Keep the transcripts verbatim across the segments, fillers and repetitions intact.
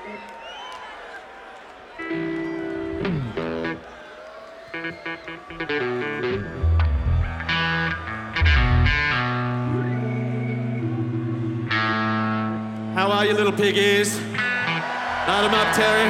How are you, little piggies? Light 'em up, Terry.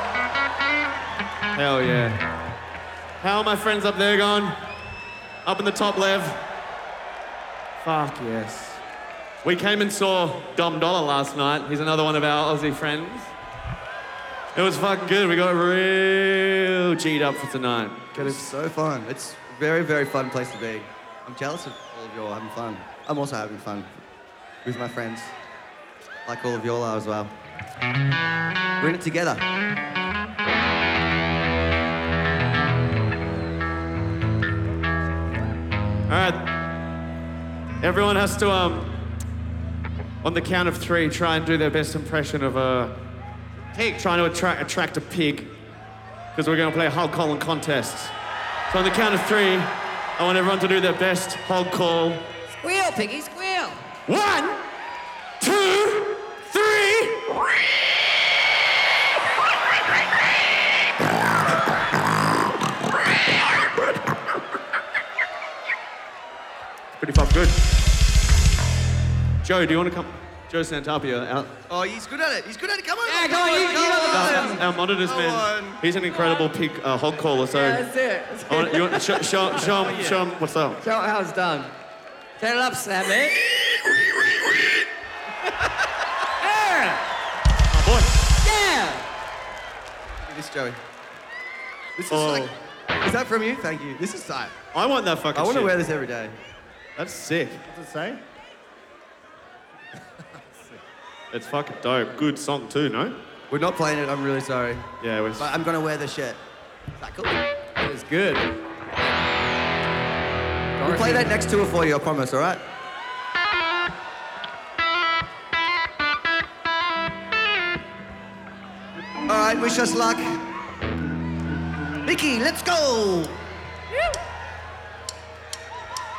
Hell yeah. How are my friends up there going? Up in the top left? Fuck yes. We came and saw Dom Dollar last night. He's another one of our Aussie friends. It was fucking good. We got real G'd up for tonight. It's so fun. It's a very, very fun place to be. I'm jealous of all of you all having fun. I'm also having fun with my friends, like all of you all are as well. We're in it together. All right. Everyone has to, um, on the count of three, try and do their best impression of a pig. Trying to attract attract a pig, because we're going to play a hog calling contest. So on the count of three, I want everyone to do their best hog call. Squeal, piggy, squeal. One, two, three. Pretty fucking good. Joe, do you want to come? Joe Santapia out. Oh, he's good at it. He's good at it. Come on. Yeah, come on, you- you know the button. Our, our monitors Come man, on. he's an incredible pig uh, hog caller. So Yeah, that's it. That's I want, you want show, show, show, him, show him what's up. Show how it's done. Turn it up, Sammy. Yeah. Oh boy. Yeah. Look at this, Joey. This is Oh. like... Is that from you? Thank you. This is tight. I want that fucking I want to shit. wear this every day. That's sick. What's it say? It's fucking dope. Good song too, no? We're not playing it. I'm really sorry. Yeah, we're... But I'm going to wear the shirt. Is that cool? That was good. We'll play that next tour for you, I promise, all right? All right, wish us luck. Mickey, let's go!